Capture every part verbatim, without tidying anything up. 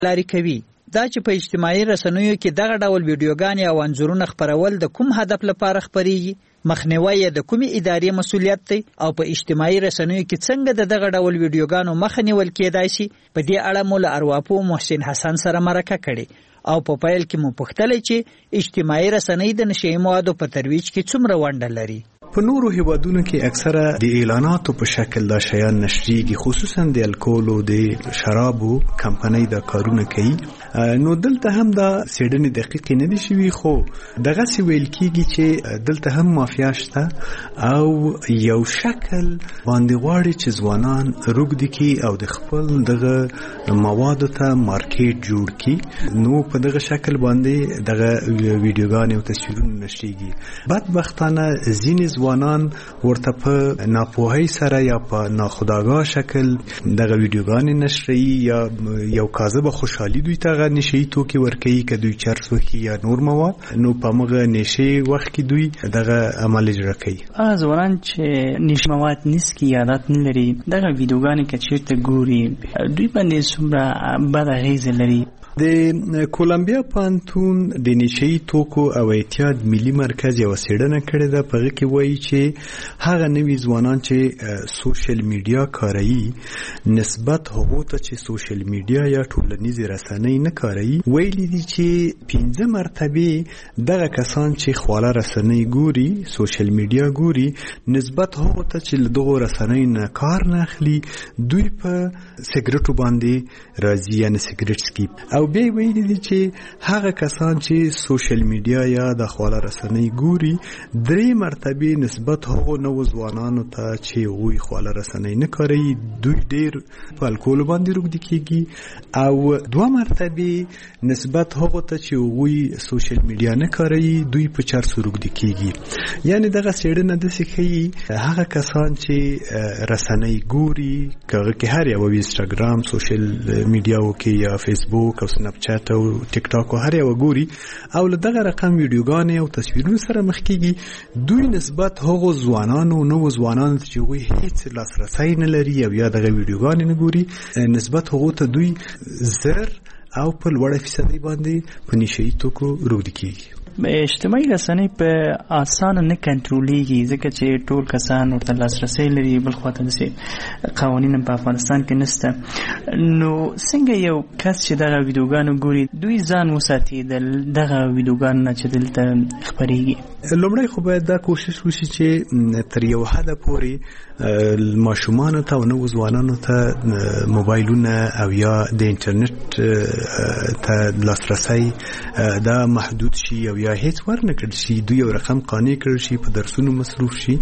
لارې کوي. دا چې په اجتماعي رسنیو کې دغه ډول ویډیوګانې او انځورونه خپرول د کوم هدف لپاره خپریږي، مخنیوی د کومې ادارې مسؤلیت دی او په اجتماعي رسنیو کې څنګه د دغه ډول ویډیوګانو مخه نیول کېدای شي، په دې اړه مو له ارواپوه محسن حسن سره مرکه کړې او په پیل کې مو پوښتلې چې اجتماعي رسنۍ د نشي موادو په ترویج کې څومره ونډه لري. په نورو هیوادونو کې اکثره د اعلاناتو په شکل دا شیان نشریږي، خصوصا د الکول او د شرابو کمپنۍ دا کارونه کوي. نو دلته هم دا سیډنې دقیق نه دي شوي، خو دغه سی ویل کیږي چې دلته هم مافیا شته او یو شکل باندې غواړي چې ځوانان روږدي کی او د خپل دغه موادو ته مارکیټ جوړ کی. نو په دغه شکل باندې دغه ویډیوګانې او تصویرونه نشریږي. بدبختانه ځینې ځوانان ورته په ناپوهۍ سره یا په ناخودآگاه شکل دغه ویډیوګانې نشري یا یو کاذبه خوشحالي دوی ته هغه نشهیي توکي ورکوي، که دوی چرس وکړي یا نور مواد، نو په همغه نشې وخت کې دوی دغه عمل اجرا کوي. هغه ځوانان چې نشه مواد نیسکي عادت نه لري، دغه ویډیوګانې که چېرته ګوري دوی باندې څومره بده اغېزه لري. د کولمبیا پوهنتون د نشهیي توکو او اعتیاد ملي مرکز یوه څېړنه کړې ده، په هغې کې وایي چې هغه نوي ځوانان چې سوشل میډیا کاروي نسبت هغو ته چې سوشل میډیا یا ټولنیزې رسنۍ نه کاروي، ویلي دي چې پنځه مرتبې دغه کسان چې خواله رسنۍ ګوري، سوشل میډیا ګوري، نسبت هغو ته چې له دغو رسنۍ نه کار نه اخلي دوی په سګرټو باندې راځي، یعنې سګرټ سکیپ. او بیا ویلي دي چې هغه کسان چې سوشل میډیا یا د خواله رسنۍ ګوري درې مرتبې نسبت هغو نوو ځوانانو ته چې هغوی خواله رسنۍ نه کاروي دوی ډېر په الکولو باندې روږدي کېږي، او دوه مرتبې نسبت هغو ته چې هغوی سوشل میډیا نه کاروي دوی په چرسو روږدي کېږي. یعنې دغه څېړنه داسې ښیي هغه کسان چې رسنۍ ګوري، که هغه کې هر یوه انسټاګرام، سوشل میډیاو کې یا فیسبوک او سنپ چات او ټیک ټاک او هر یو ګوري او له دغه رقم ویډیوګانې او تصویرونو سره مخ کېږي، دوی نسبت هغو ځوانانو نوو ځوانانو ته چې هغوی هېڅ لاسرسی نه لري او یا دغه ویډیوګانې نه ګوري، نسبت هغو ته دوی زر او په لوړه فیصدۍ باندې په نشهیي توکو روږدي کېږي. اجتماعي رسنۍ په اسانه نه کنټرولېږي ځکه چې ټول کسان ورته لاسرسی لري، بل خواته داسې قوانین په افغانستان کې نشته. نو څنګه یو کس چې دغه ویډیوګانو ګوري دوی ځان وساتي د دغه ویډیوګانو نه چې دلته خپرېږي؟ لومړی خو باید دا کوشش وشي چې تر یو حده پورې ماشومانو ته او نوو ځوانانو ته موبایلونه او یا د انټرنیټ ته لاسرسی دا محدود شي او یا هیڅ ورنه کړل شي، دوی یو رقم قانع کړل شي، په درسونو مصروف شي.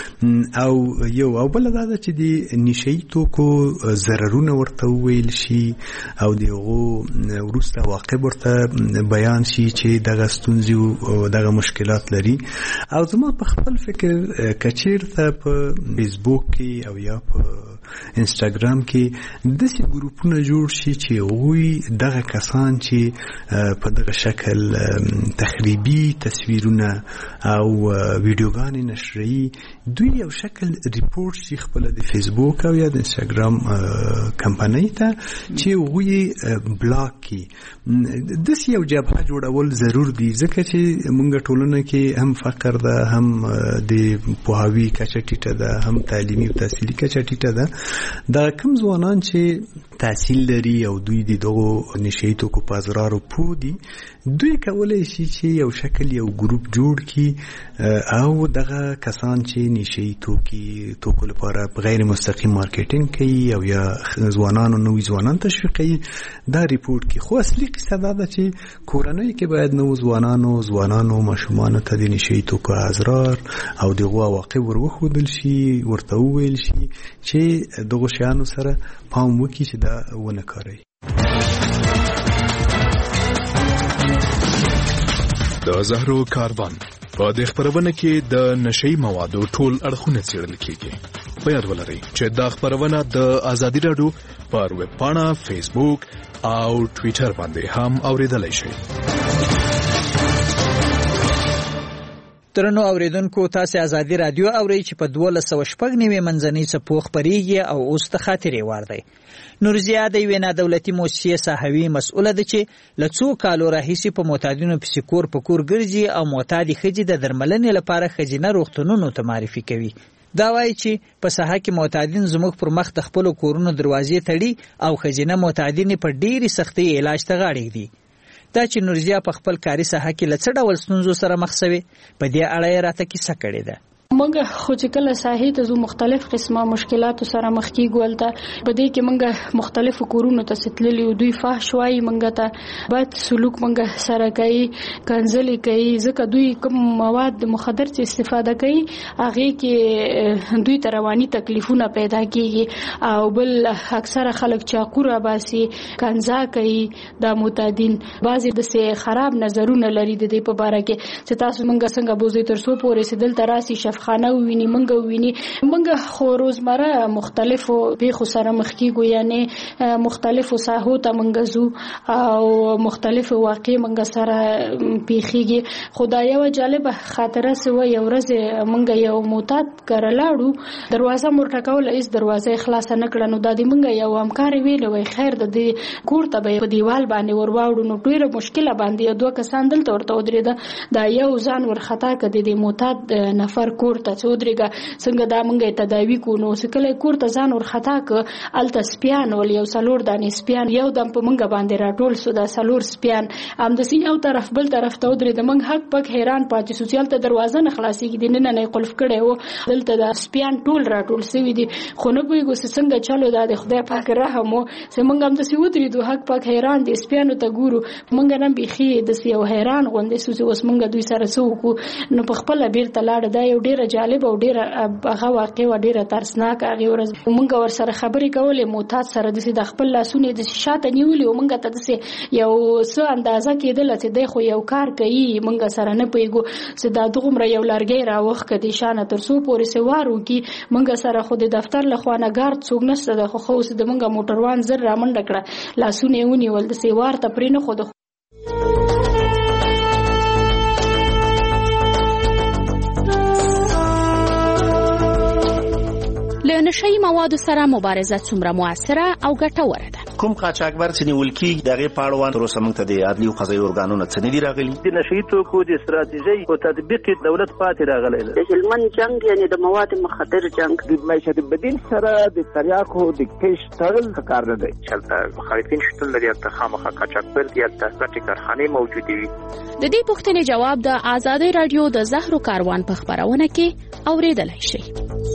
او یو او بل دا ده چې د نشهیي توکو ضررونه ورته وویل شي او د هغو وروسته عواقب ورته بیان شي چې دغه ستونزې او دغه مشکلات لري. او زما په خپل فکر که چېرته په فیسبوک کې او یا په انسټاګرام کې داسې ګروپونه جوړ شي چې هغوی دغه کسان چې په دغه شکل تخریبي تصویرونه او ویډیوګانې نشري دوی یو شکل ریپورټ شي خپل د فیسبوک او یا د انسټاګرام کمپنۍ ته چې هغوی بلاک کړي. داسې یو جبهه جوړول ضرور دي ځکه چې موږ ټولنه کې هم فقر ده، هم د پوهاوي کچه ټیټه ده، هم تعلیمي او تحصیلي کچه ټیټه ده. دا کوم ځوانان چې تحصیل لري او دوی د دغو نشهیي توکو په اضرارو پوه دي دوی کولی شي چې یو شکل یو ګروپ جوړ کړي او دغه کسان چې نشهیي توکي توکو لپاره غیر مستقیم مارکیټینګ کوي او یا ځوانانو نوي ځوانان تشویقوي دا ریپورټ کړي. خو اصلي قصه دا ده چې کورنۍ کې باید نوو ځوانانو ځوانانو ماشومانو ته د نشهیي توکو اضرار او دغو عواقب ور وښودل شي، ورته وویل شي چې دغو شیانو سره پام وکړي چې دا ونه کاروي. د زهرو کاروان په دې خبرونه کې د نشهیي موادو ټول اړخونه څېړل کېږي. په یاد ولرئ چې دا خبرونه د ازادي راډیو پر ویب پاڼه، فیسبوک او ټویټر باندې هم اوریدلای شئ. درنو اوریدونکو تاسو ازادي رادیو اورئ چې په دولس سوه شپږ نوي منځنۍ څپو خپرېږي او اوس ته خاطرې وار دی. نورزیا د یوې نادولتي موسسې ساحوي مسؤله ده چې له څو کالو راهیسې په معتادینو پسې کور په کور ګرځي او معتادې ښځې د درملنې لپاره ښځینه روغتونونو ته معرفي کوي. دا وایي چې په ساحه کې معتادین زموږ پر مخ د خپلو کورونو دروازې تړي او ښځینه معتادینې په ډېرې سختۍ علاج ته غاړې ږدي. دا چې نورزیا په خپل کاري ساحه کې له څه ډول ستونزو سره مخ شوې په دې اړه یې راته کیسه کړې ده. موږ خو چې کله ساحې ته زو مختلف قسمه مشکلاتو سره مخ کیږو ولته په دې کې موږ مختلفو کورونو ته ستللی دوی فحش وایي موږ ته بد سلوک موږ سره کوي کنځلې کوي ځکه دوی کوم مواد مخدر چې استفاده کوي هغه کې دوی ته رواني تکلیفونه پیدا کیږي او بل اکثره خلک چاقو را باسي کنځا کوي د معتادین بعضی د سه خراب نظرونه لري د دې په اړه کې چې تاسو موږ څنګه بوزي تر څو پورې سدل تراسي خانه ویني منګه ویني منګه خو روزمره مختلفو پیښو سره مخ کیږو یعنی مختلفو ساحو ته منګه زو او مختلفو واقع منګه سره پیخیږي. خدای یو جالب خاطره سو یو ورځ منګه یو معتاد کرلاړو دروازه مرټکول ایس دروازه خلاص نه کړه نو د دې منګه یو همکار ویل وای خیر د دې کور ته په دیوال باندې ورواړو نو ډیره مشکله باندې دوه کسان دلته ورته ودرېده دا یو ځان ورخطا کړي د معتاد نفر کور ته چودريګه څنګه دا مونږه تداوی کو نو سکله کور ته ځان ور خطا ک الته سپیان ول یو سلور دانې سپیان یو دم په مونږه باندې راټول سو دا سلور سپیان ام د سین یو طرف بل طرف ته ودرې د مونږ حق پک حیران پاتې سوسیال ته دروازه نه خلاصي کې دینه نه قلف کړي وو دلته دا سپیان ټول راټول سوي دي خو نه پويګو څنګه چالو دا د خدای پاک رحم او سمونږ هم د سی ودرې دوه حق پک حیران دي سپیانو ته ګورو مونږ نه بيخي د سی یو حیران غوندې سوسي اوس مونږ دوی سره سوکو نو په خپل بیرته لاړ دا یو ډیره جالب او ډیره هغه واقع و ډیره ترسناک هغه ورځ مونږ ور سره خبرې کولې معتاد سره د خپل لاسونه د شاته نیولې او مونږ ته د یو څه اندازه کېدل چې د خو یو کار کوي مونږ سره نه پېګو چې دا دغمره یو لارګي را وخت کدي شانه تر څو پورې سوارو کی مونږ سره خو د دفتر لخوانه ګارد څوک نشته د خو خو د مونږ موټروان زر را منډه کړه لاسونه ونی ول د سوار ته پرې نه خو د له نشي موادو سره مبارزه څومره موثره او ګټوره ده. کوم قاچاقبر چې نیول کیږي دغه پاړوان تر اوسه موږ ته د عدلي او قضایي ارګانونو څخه نه دی راغلي. د نشي توکو د استراتیژي او تطبیق دولت پاتې راغلی دی. د هلمند جنگ یعنی د مواد مخدر جنگ د معیشت بدیل سره د تریاکو د کیش تړل کار نه دی. چلته مخالفین شتون لري ته خامخا قاچاقبر یا د غټي کارخانه موجوده وي. د دې پوښتنې جواب د آزادۍ رادیو د زهرو کاروان په خبرونه کې اوریدلای شئ.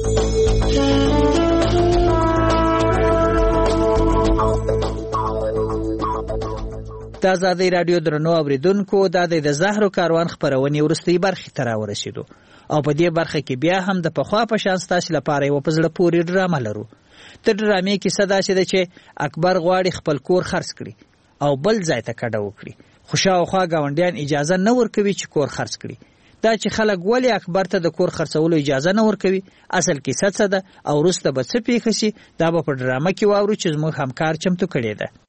د آزادۍ رادیو درنو اوریدونکو دا د زهرو کاروان خبرونه ورستۍ برخې ته راورسېدو او په دې برخه کې بیا هم د پخوا په شان ستاسو لپاره یو په زړه پورې ډرامه لرو. تر ډرامې کې صدا شي چې اکبر غواړي خپل کور خرڅ کړي او بل ځای ته کډه وکړي خو شاوخوا ګاونډیان اجازه نه ورکوي چې کور خرڅ کړي. دا چې خلک ولې اکبر ته د کور خرڅولو اجازه نه ورکوي اصل کې څه ده او وروسته به څه پیښ شي دا به په ډرامه کې واورو چې زموږ همکار چمتو کړی ده.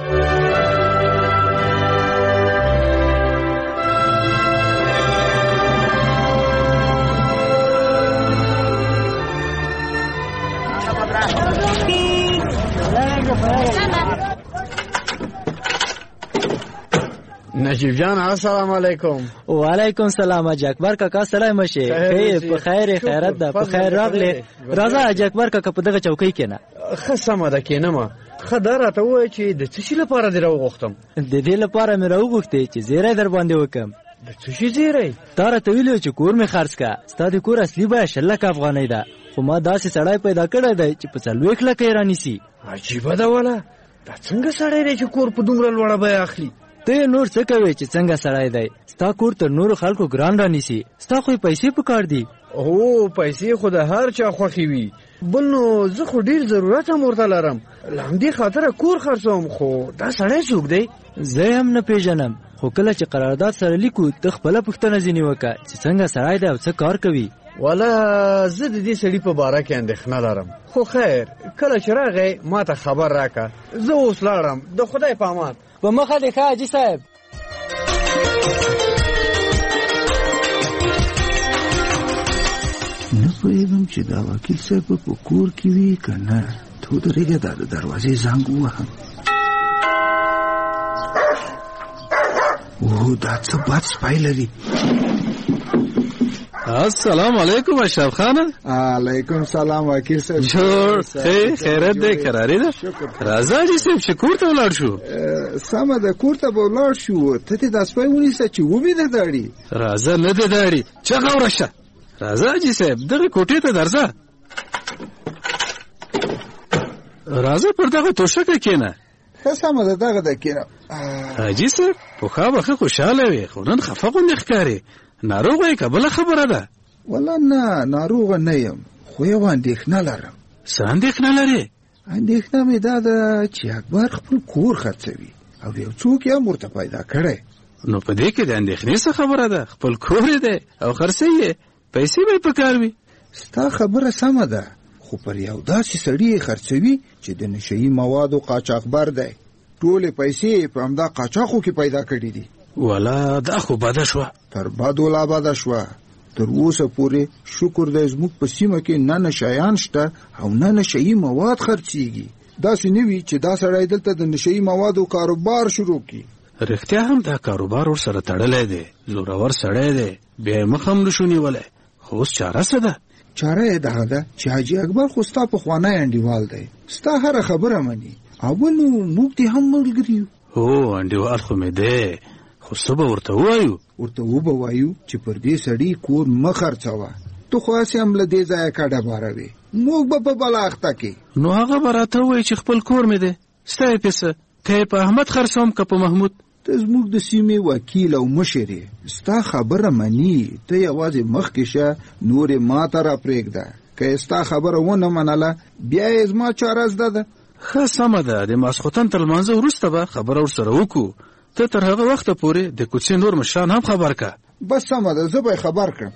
نجیب جان السلام علیکم. وعلیکم السلام. حاج اکبر کاکا سلام شه. خیر په خیر خیرت ده په خیر راغله. راځه حاج اکبر کاکا په دغه چوکۍ کې نه. خصمه ده کې نه ما. خدای راته وای چې د څه شي لپاره دی راوغختم. د دې لپاره مې راوغختې چې زیره در باندې وکم. د څه شي زیره؟ تاره ته ویلو چې کور مې خرڅ کا. ستاسو کور اصلي به شلک افغانۍ ده. خو ما داسې سړی پیدا کړی دی چې په څلوېښت لکه رانیسي. عجیبه ده ولا. دا څنګه سړی دی چې کور په دومره لوړه بیه اخلي؟ ته نور څه کوي چې څنګه سړی دی؟ ستا کور تر نورو خلکو ګران رانیسي. ستا خو پیسې پکار دي. او پیسې خو د هر چا خوښي وي. بل نو زه خو ډیر ضرورت هم ورته لرم. لامدې خاطره کور خرڅوم خو دا سړی څوک دی؟ زه هم نه پیژنم خو کله چې قرارداد سره لیکو ته خپله پوښتنه ځینې وکړه چې څنګه سړی دی او څه کار کوي. والا زه د دې سړي په باره کې اندېښنه لرم خو خیر کله چې راغی ما ته خبر راکړه. زه اوس لاړم. د خدای په امان. په مخه دې ښه حاجي صاحب. نه پوهېږم چې دا وکیل صاحب په کور کې وي که نه. ته ودرېږه، دا د دروازې زنګ ووهم. اوه دا څه بد سپی لري. السلام علیکم اشرف خان. علیکم سلام وکیل صاحب. جوړ خیر خیرت دی قراری ده. راځه چې صاحب چې کور ته ولاړ شو. سمه ده کور ته به ولاړ شو. ته دې دا سپی ونیسه چې ومې ده داړي. راځه نه ده داړي چغه ورشه. راځه چې صاحب دغه کوټې ته درځه. راځه پر دغه توشکه کېنه. ښه سمه ده دغه ده کېنه. حاجي صاحب پخوا به ښه خوشحاله وې خو نن خفه غوندې ښکارې. ناروغه یې که بله خبره ده؟ والله نه ناروغه نه یم، خو یو اندېښنه لرم. څه اندېښنه لرې؟ اندېښنه مې دا ده چې اکبر خپل کور خرڅوي او یو څوک یې هم ورته پیدا کړی. نو په دې کې د اندېښنې څه خبره ده؟ خپل کور یې دی او خرڅوي یې، پیسې به یې پکار وي. ستا خبره سمه ده، خو پر یو داسې سړي یې خرڅوي چې د نشهیي موادو قاچاقبر دی. ټولې پیسې په همدا قاچاقو کې پیدا کړي دي. والا دا خو بده شوه. تر بدو لا بده شوه. تر اوسه پورې شکر دی زموږ په سیمه کې نه نشیان شته او نه نشهیي مواد خرڅېږي. داسې نه وي چې دا سړی دلته د نشهیي موادو کاروبار شروع کړي. رښتیا هم دا کاروبار ورسره تړلی دی، زورور سړی دی، بیا یې مخ هم نشو نیولی. خو اوس چاره څه ده؟ چاره یې دغه ده چې حاجي اکبر خو ستا پخوانی انډیوال دی، ستا هره خبره مني او نو موږ دې هم ملګري یو. هو انډیوال خو مې دی، خو څه به ورته ووایو؟ ورته وبه وایو چې پر دې سړي کور مه خرڅوه. ته خو هسې هم له دې ځایه کډه باروې، موږ به په بله اخته کې. نو هغه به راته ووایي چې خپل کور مې دی، ستا یې پیسه که یې په احمد خرڅوم که په محمود. ته زموږ د سیمې وکیل او مشر یې، ستا خبره مني. ته یوازې مخکې شه، نور یې ما ته را پرېږده. که یې ستا خبره ونه منله بیا یې زما چاره زده ده. ښه سمه ده، د ماسخوتن تر لمانځه وروسته به خبره ورسره وکړو. ته تر هغه وخته پورې د کوڅې نور مشران هم خبر که. بس سمه ده، زه به یې خبر کړم.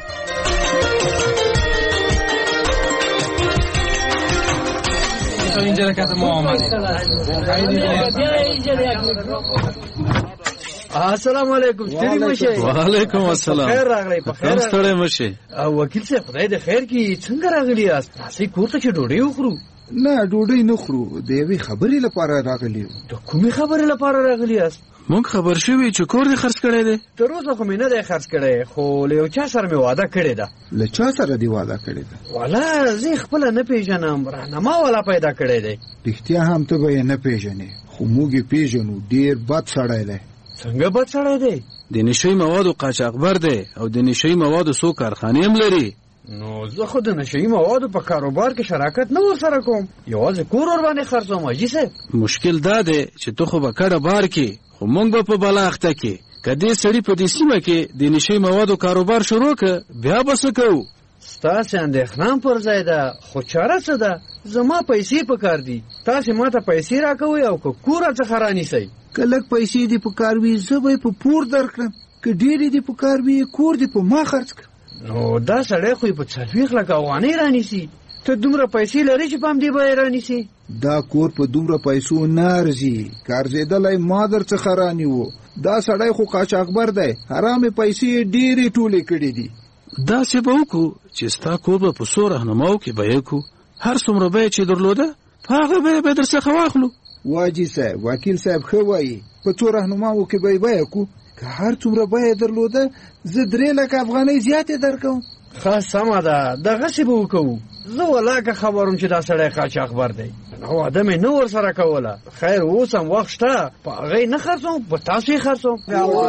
السلام علیکم. ستړي مشه. وعلیکم السلام. خیر راغلی. په خیر ستړي مشه. او وکیل صاحب خدای دې خیر کړي. څنګه راغلی یاست؟ تاسې کور ته چې ډوډۍ وخورو؟ نه ډوډۍ نه خورو، د یوې خبرې لپاره راغلی یو. د کومې خبرې لپاره راغلی یاست؟ مونږ خبر شوي چې کور دې خرڅ کړی دی. تر اوسه خو مې نه دی خرڅ کړی، خو له یو چا سره مې واده کړې ده. له چا سره دې واده کړې ده؟ والا زه خپله نه پېژنم، راهنما والا پیدا کړی دی. رښتیا هم ته به یې نه پېژنې، خو موږ یې پېژنو. ډېر بد سړی دی. څنګه بد سړی دی؟ د نشهیي موادو قاچاقبر دی او د نشهیي موادو څو کارخانې هم لري. نو زه خو د نشهیي موادو په کاروبار کې شراکت نه ورسره کوم، یوازې کور ور باندې خرڅوم. حاجي صاحب مشکل دا دی چې ته خو به کډه بار کې، خو موږ به په بله اخته کې. که دې سړي په دې سیمه کې د نشهیي موادو کاروبار شروع که بیا به څه کوو؟ ستاسې اندېښنه پر ځای ده، خو چاره څه ده؟ زما پیسې پکار دي. تاسې ما ته پیسې راکوئ او که کور راڅخه رانیسئ. که لږ پیسې دې پکار وي زه به یې په پور درکړم، که ډېرې دې پکار وي کور دې په ما خرڅ کړم. نو دا سړی خو یې په څلوېښت لکه افغانۍ رانیسي. ته دومره پیسې لرې چې په همدې به یې رانیسي؟ دا کور په دومره پیسو نه ارزي، که ارزېدلی ما در څخه رانیو. دا سړی خو قاچاقبر دی، حرامې پیسې یې ډېرې ټولې کړې دي. داسې به وکړو چې ستا کور به په څو رهنماو کې بیه کړو، هر څومره بیه چې درلوده په هغه بیه به یې در څخه واخلو. واجي صاحب وکیل صاحب ښه وایي، په څو رهنماو کې به یې بیه کړو. که هر څومره بیه درلوده زه درې لکه افغانۍ زیاتې درکوم. ښه سمه ده، دغسې به وکړو. زه ولاکه خبروم چې دا سړی قاچاقبر دی، واده مې نه ورسره کوله. خیر اوس هم وخت شته، په هغه یې نه خرڅوم، په تاسو یې خرڅوم.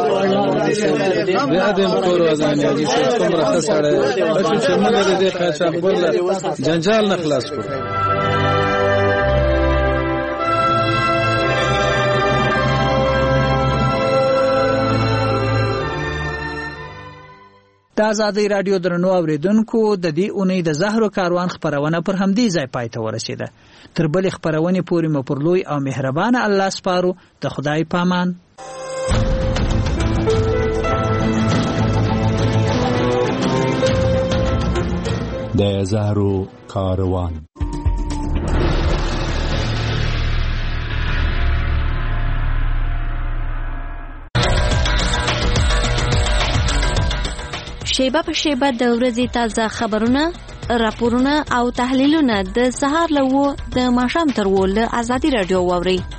بیا دې م کور وزانې حاجي صاحب څومره ښه سړی دی، بچو چې موږ د دې قاچاقبر له جنجال نه خلاص کړو. د آزادۍ راډیو درنو اوریدونکو، د دې اونۍ د زهرو کاروان خپرونه پر همدې ځای پای ته ورسېده. تر بلې خپرونې پورې مو پر لوی او مهربانه الله سپارو. د خدای پامان. د زهرو کاروان. شیبه په شیبه د ورځې تازه خبرونه، راپورونه او تحلیلونه د سهار له و د ماښام تر و له ازادي راډیو واورئ.